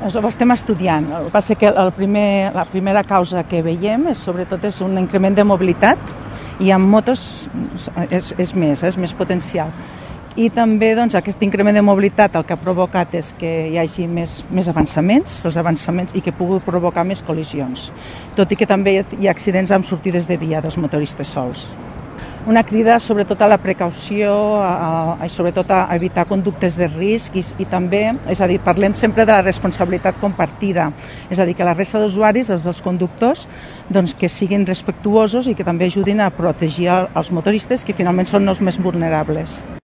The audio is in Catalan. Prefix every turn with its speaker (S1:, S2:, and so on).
S1: Això ho estem estudiant. El que passa que la primera causa que veiem sobretot és un increment de mobilitat i amb motos és més potencial. I també aquest increment de mobilitat el que ha provocat és que hi hagi més avançaments, i que pugui provocar més col·lisions, tot i que també hi ha accidents amb sortides de via dels motoristes sols. Una crida sobretot a la precaució i sobretot a evitar conductes de risc i també, és a dir, parlem sempre de la responsabilitat compartida, és a dir, que la resta d'usuaris, els dels conductors, que siguin respectuosos i que també ajudin a protegir els motoristes, que finalment són els més vulnerables.